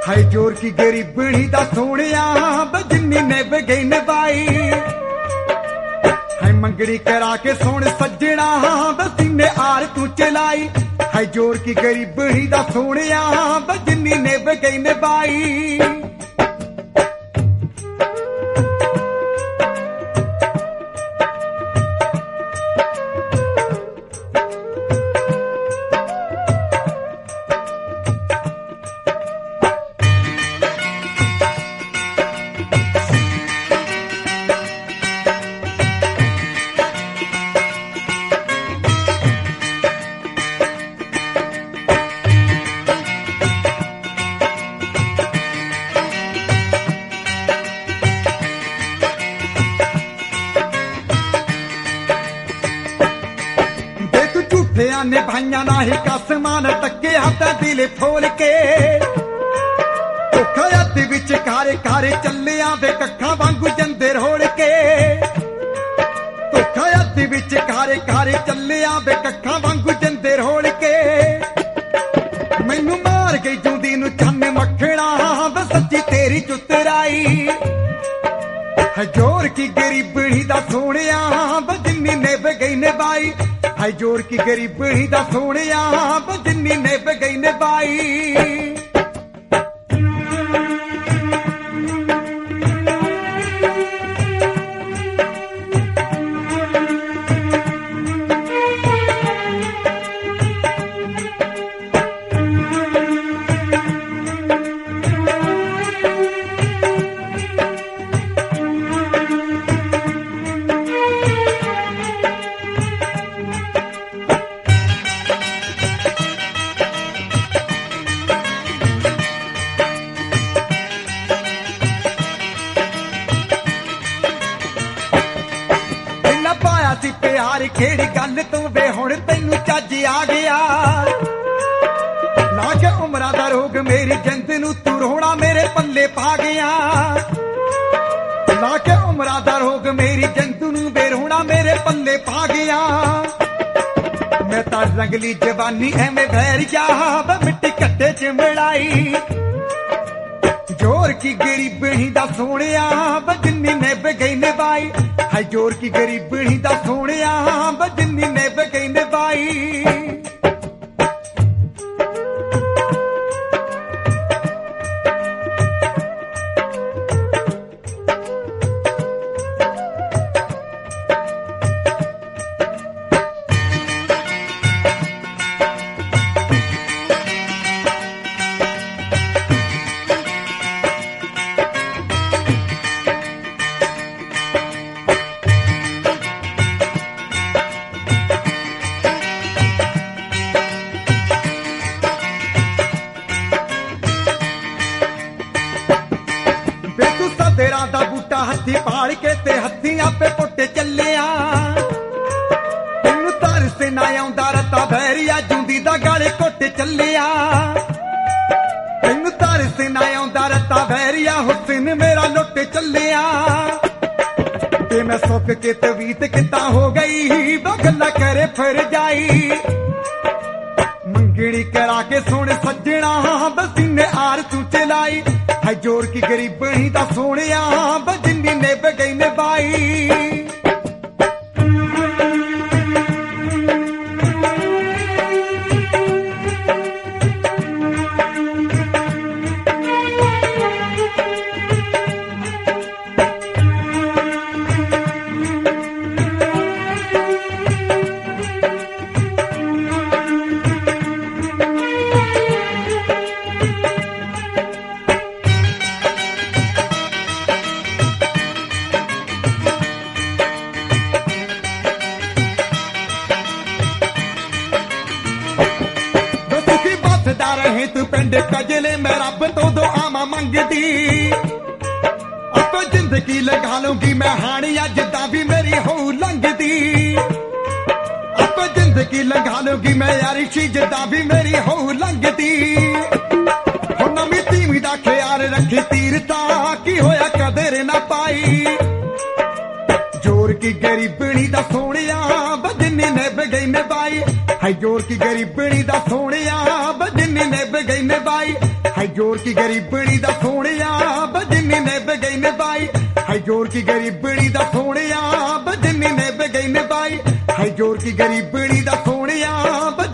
हाय जोर की गरीबनी दा सोनिया बजनी ने बगई नबाई हाय मंगड़ी करा के सोने सज्जना बसीने आर तू चलाई हाय जोर की गरीबनी दा सोनिया बजनी ने बगई नबाई ने भाइया ना ही कसमान टके हाथा दिल फोल के धोखा विच कारे कारे चलिया वे कखा वांगू जंदे रोड़ के धोखा विच कारे कारे चलिया वे कखा वांगू जंदे रोड़ के मैनू मार गई जूंदी नू चन्न मखना वे सच्ची तेरी चुतराई जोर की गरीबनी दा सोनिया बजनी ने बगई नबाई हाय जोर की गरीबनी दा सोनिया बजनी ने बगई नबाई प्यार खेड़ी गल तू वे हुण तैनू चज आ गया ना के उमरा दा रोग मेरी जिंद नू तू रोना मेरे पल्ले पा गया ना के उमरा दा रोग मेरी जिंद नू वे रोना मेरे पल्ले पा गया मैं तां रंगली जवानी एवें भैर जा मिट्टी कट्टे च मिलाई जोर की गरीबनी दा सोनिया बजनी ने बगई नबाई हाय जोर की गरीबनी दा सोनिया बजनी ने बगई नबाई तेरा दा बूटा हथी पाड़ के ते हथी आपे पुट्टे चलिया तेनू तरस ना आउंदा रता भैरिया जूंदी दा गाले कोटे चलिया तेनू तरस ना आउंदा रता भैरिया हुसैन मेरा लुट चलिया ते मैं सुख के तवीत किता हो गई बगला करे फिर जाई मंगड़ी करा के सोने सज्जना बसीने आर तू चलाई हाय जोर की गरीबनी दा सोनिया बजनी ने बगई नबाई रहे तू पिंड कजले मैं रब तो दुआवां मंगदी अब जिंदगी लगा लूंगी मैं हानी अज दा भी मेरी हो लंघदी अब जिंदगी लगा लूंगी मैं यारी जिदा भी मेरी हो लंघदी नवी धीमी दा ख्याल रखी तीरता की होया कदर ना पाई जोर की गरीबनी दा सोनिया बजनी ने बगई नबाई हाय जोर की गरीबनी दा सोनिया बजनी ने बगई नबाई है जोर की गरीबनी दा सोहणिया बजनी ने बगई ने बाई है जोर की गरीबनी दा सोहणिया बजनी ने बगई ने बाई है जोर की गरीबनी दा सोहणिया